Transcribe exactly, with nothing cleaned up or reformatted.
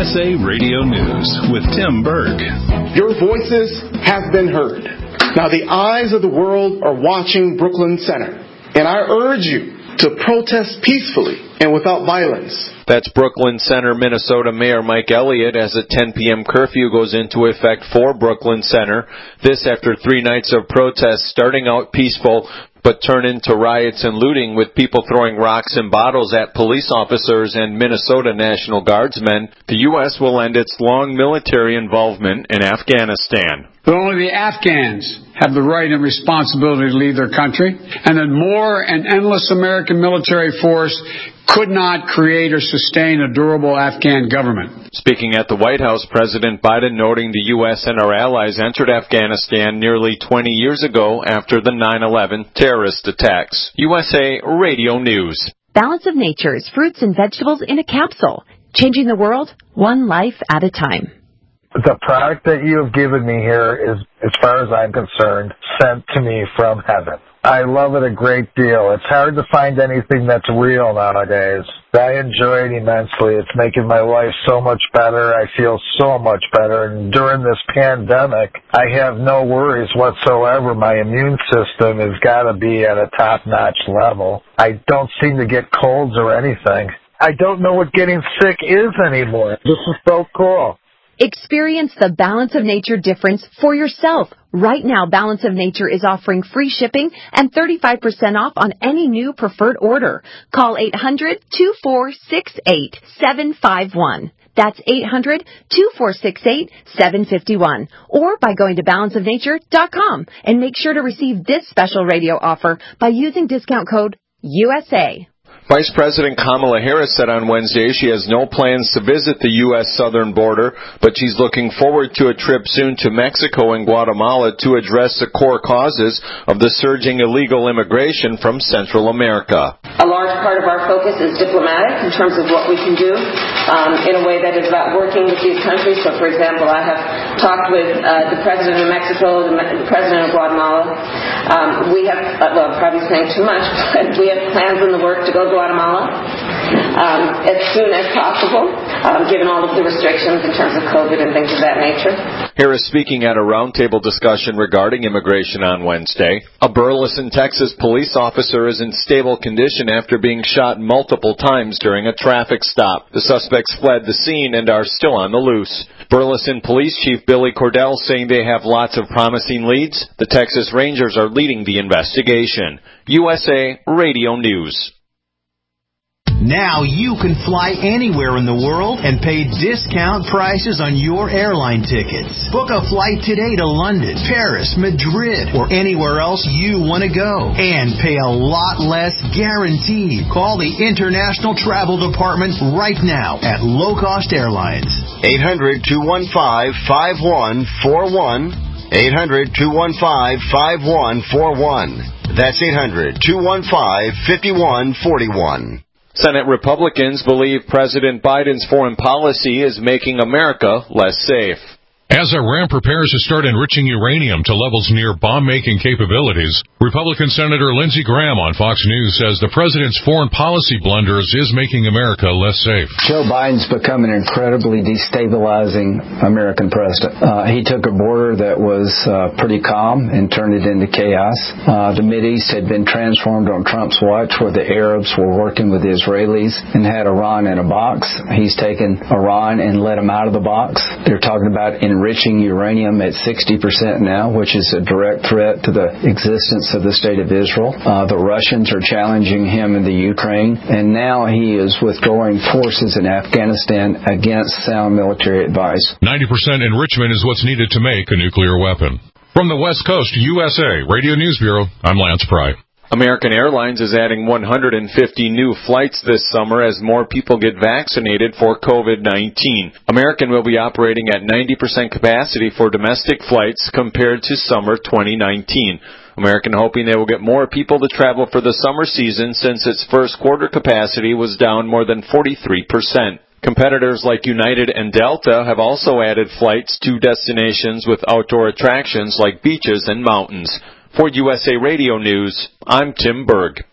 S A Radio News with Tim Berg. Your voices have been heard. Now the eyes of the world are watching Brooklyn Center, and I urge you to protest peacefully and without violence. That's Brooklyn Center, Minnesota Mayor Mike Elliott as a ten p.m. curfew goes into effect for Brooklyn Center. This after three nights of protests starting out peaceful, but turn into riots and looting with people throwing rocks and bottles at police officers and Minnesota National Guardsmen. The U S will end its long military involvement in Afghanistan. But only the Afghans have the right and responsibility to leave their country, and that more and endless American military force could not create or sustain a durable Afghan government. Speaking at the White House, President Biden noting the U S and our allies entered Afghanistan nearly twenty years ago after the nine eleven terrorist attacks. U S A Radio News. Balance of Nature's fruits and vegetables in a capsule, changing the world one life at a time. The product that you have given me here is, as far as I'm concerned, sent to me from heaven. I love it a great deal. It's hard to find anything that's real nowadays. I enjoy it immensely. It's making my life so much better. I feel so much better. And during this pandemic, I have no worries whatsoever. My immune system has got to be at a top-notch level. I don't seem to get colds or anything. I don't know what getting sick is anymore. This is so cool. Experience the Balance of Nature difference for yourself. Right now, Balance of Nature is offering free shipping and thirty-five percent off on any new preferred order. Call eight hundred, two four six eight, seven five one. That's eight hundred, two four six eight, seven five one. Or by going to balance of nature dot com and make sure to receive this special radio offer by using discount code U S A. Vice President Kamala Harris said on Wednesday she has no plans to visit the U S southern border, but she's looking forward to a trip soon to Mexico and Guatemala to address the core causes of the surging illegal immigration from Central America. A large part of our focus is diplomatic in terms of what we can do um, in a way that is about working with these countries. So, for example, I have talked with uh, the President of Mexico, the, the President of Guatemala. Um, we have, uh, well, I'm probably saying too much, but we have plans in the work to go to Guatemala um, as soon as possible, um, given all of the restrictions in terms of COVID and things of that nature. Harris speaking at a roundtable discussion regarding immigration on Wednesday. A Burleson, Texas police officer is in stable condition after being shot multiple times during a traffic stop. The suspects fled the scene and are still on the loose. Burleson Police Chief Billy Cordell saying they have lots of promising leads. The Texas Rangers are leading the investigation. U S A Radio News. Now you can fly anywhere in the world and pay discount prices on your airline tickets. Book a flight today to London, Paris, Madrid, or anywhere else you want to go. And pay a lot less guaranteed. Call the International Travel Department right now at Low Cost Airlines. eight hundred, two one five, five one four one. eight hundred, two one five, five one four one. That's eight hundred, two one five, five one four one. Senate Republicans believe President Biden's foreign policy is making America less safe. As Iran prepares to start enriching uranium to levels near bomb-making capabilities, Republican Senator Lindsey Graham on Fox News says the president's foreign policy blunders is making America less safe. Joe Biden's become an incredibly destabilizing American president. Uh, he took a border that was uh, pretty calm and turned it into chaos. Uh, the Mideast had been transformed on Trump's watch, where the Arabs were working with the Israelis and had Iran in a box. He's taken Iran and let them out of the box. They're talking about enriching Enriching uranium at sixty percent now, which is a direct threat to the existence of the state of Israel. Uh, the Russians are challenging him in the Ukraine, and now he is withdrawing forces in Afghanistan against sound military advice. ninety percent enrichment is what's needed to make a nuclear weapon. From the West Coast, U S A Radio News Bureau, I'm Lance Pry. American Airlines is adding one hundred fifty new flights this summer as more people get vaccinated for COVID nineteen. American will be operating at ninety percent capacity for domestic flights compared to summer twenty nineteen. American hoping they will get more people to travel for the summer season since its first quarter capacity was down more than forty-three percent. Competitors like United and Delta have also added flights to destinations with outdoor attractions like beaches and mountains. For U S A Radio News, I'm Tim Berg.